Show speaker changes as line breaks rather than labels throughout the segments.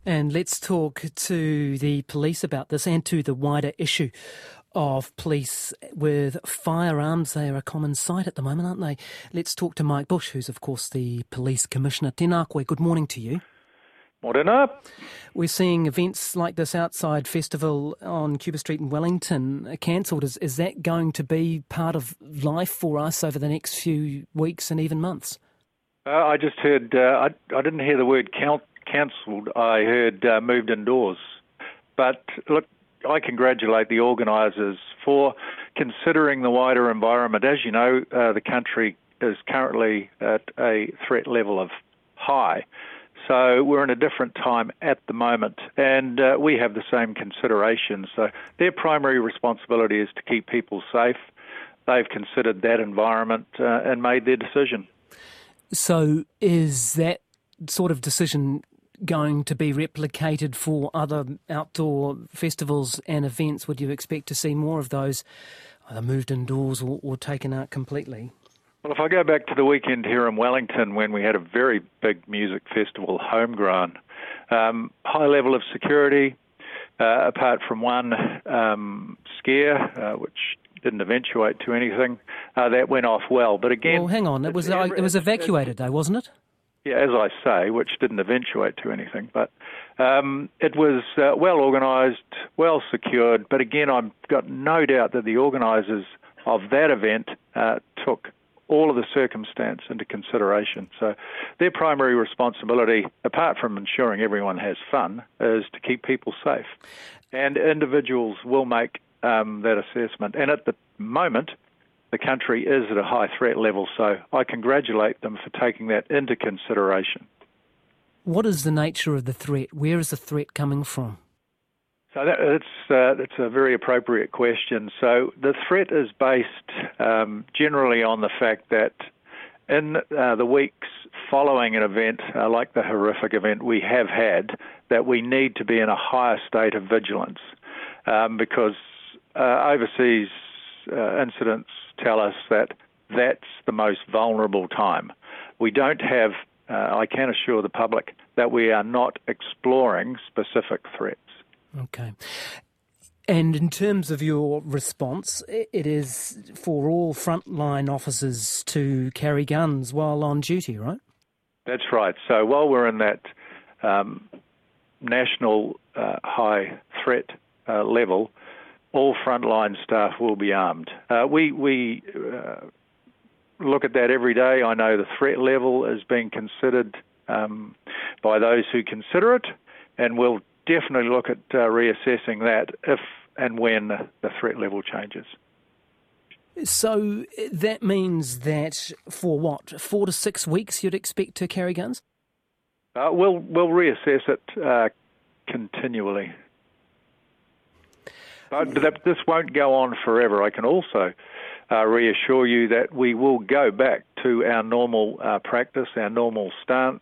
And let's talk to the police about this and to the wider issue of police with firearms. They are a common sight at the moment, aren't they? Let's talk to Mike Bush, who's of course the Police Commissioner. Tēnā koe, good morning to you.
Morena.
We're seeing events like this outside festival on Cuba Street in Wellington cancelled. Is that going to be part of life for us over the next few weeks and even months?
I just heard, I didn't hear the word cancelled, I heard moved indoors. But look, I congratulate the organisers for considering the wider environment. As you know, the country is currently at a threat level of high. So we're in a different time at the moment, and we have the same considerations. So their primary responsibility is to keep people safe. They've considered that environment and made their decision.
So is that sort of decision going to be replicated for other outdoor festivals and events? Would you expect to see more of those either moved indoors or taken out completely?
Well, if I go back to the weekend here in Wellington when we had a very big music festival, homegrown, high level of security, apart from one scare, which didn't eventuate to anything, that went off well. But again...
Well, hang on, it was evacuated though, wasn't it?
Yeah, as I say, which didn't eventuate to anything. But it was well organised, well secured. But again, I've got no doubt that the organisers of that event took all of the circumstance into consideration. So their primary responsibility, apart from ensuring everyone has fun, is to keep people safe. And individuals will make that assessment. And at the moment, the country is at a high threat level, so I congratulate them for taking that into consideration.
What is the nature of the threat? Where is the threat coming from?
So that's a very appropriate question. So the threat is based generally on the fact that in the weeks following an event like the horrific event we have had, that we need to be in a higher state of vigilance because overseas incidents tell us that that's the most vulnerable time. We don't have, I can assure the public, that we are not exploring specific threats.
Okay. And in terms of your response, it is for all frontline officers to carry guns while on duty, right?
That's right. So while we're in that national high threat level, all frontline staff will be armed. We look at that every day. I know the threat level is being considered by those who consider it, and we'll definitely look at reassessing that if and when the threat level changes.
So that means that for what, 4 to 6 weeks you'd expect to carry guns?
We'll reassess it continually. But this won't go on forever. I can also reassure you that we will go back to our normal practice, our normal stance,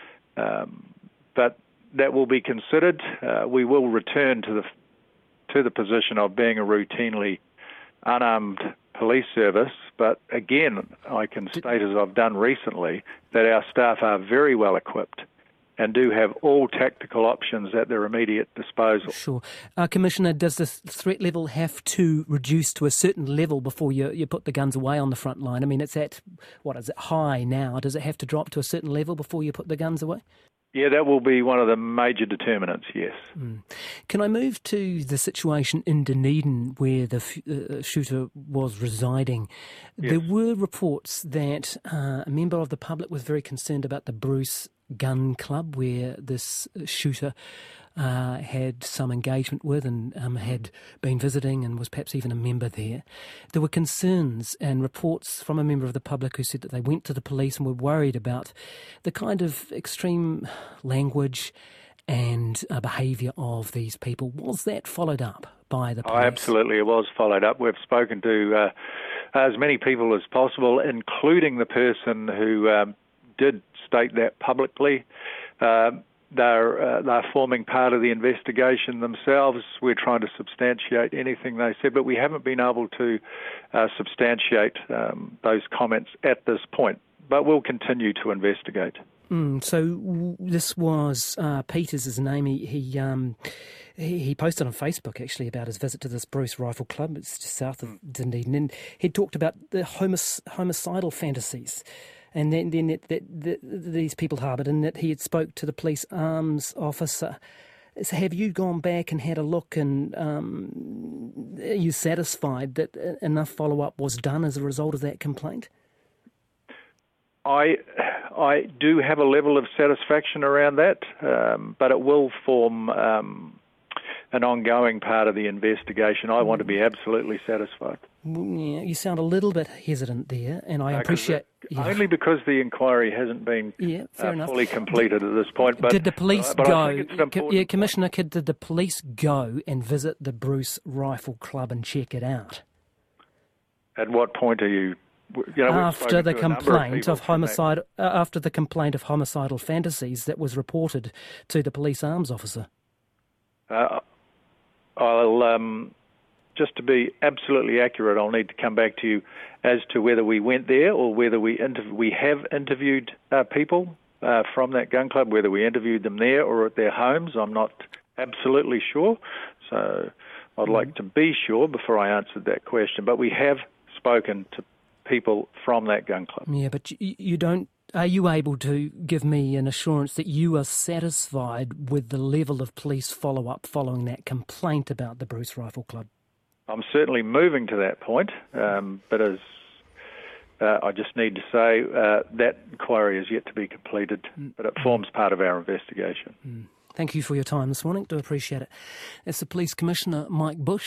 but that will be considered. We will return to the position of being a routinely unarmed police service, but again, I can state, as I've done recently, that our staff are very well equipped and do have all tactical options at their immediate disposal.
Sure. Commissioner, does the threat level have to reduce to a certain level before you put the guns away on the front line? I mean, it's at, what is it, high now? Does it have to drop to a certain level before you put the guns away?
Yeah, that will be one of the major determinants, yes.
Can I move to the situation in Dunedin where the shooter was residing? Yes. There were reports that a member of the public was very concerned about the Bruce Gun Club, where this shooter had some engagement with and had been visiting and was perhaps even a member there. There were concerns and reports from a member of the public who said that they went to the police and were worried about the kind of extreme language and behaviour of these people. Was that followed up by the police?
Oh, absolutely, it was followed up. We've spoken to as many people as possible, including the person who did state that publicly. They're forming part of the investigation themselves. We're trying to substantiate anything they said, but we haven't been able to substantiate those comments at this point. But we'll continue to investigate.
So this was Peter's his name. He posted on Facebook actually about his visit to this Bruce Rifle Club. It's just south of Dunedin, and he talked about the homicidal fantasies, and then that these people harboured, and that he had spoke to the police arms officer. So have you gone back and had a look, and are you satisfied that enough follow-up was done as a result of that complaint?
I do have a level of satisfaction around that, but it will form an ongoing part of the investigation. I want to be absolutely satisfied.
Yeah, you sound a little bit hesitant there, and I appreciate...
Only because the inquiry hasn't been fully completed at this point. But
did the police go... Commissioner, did the police go and visit the Bruce Rifle Club and check it out?
At what point are you...
after the complaint of homicide, after the complaint of homicidal fantasies that was reported to the police arms officer. Just to be absolutely accurate, I'll need to come back to you as to whether we went there or whether we have interviewed people from that gun club, whether we interviewed them there or at their homes. I'm not absolutely sure, so I'd like to be sure before I answered that question. But we have spoken to people from that gun club. Yeah, but you don't... Are you able to give me an assurance that you are satisfied with the level of police follow-up following that complaint about the Bruce Rifle Club?
I'm certainly moving to that point, but as I just need to say that inquiry is yet to be completed, but it forms part of our investigation.
Thank you for your time this morning. Do appreciate it. That's the Police Commissioner, Mike Bush.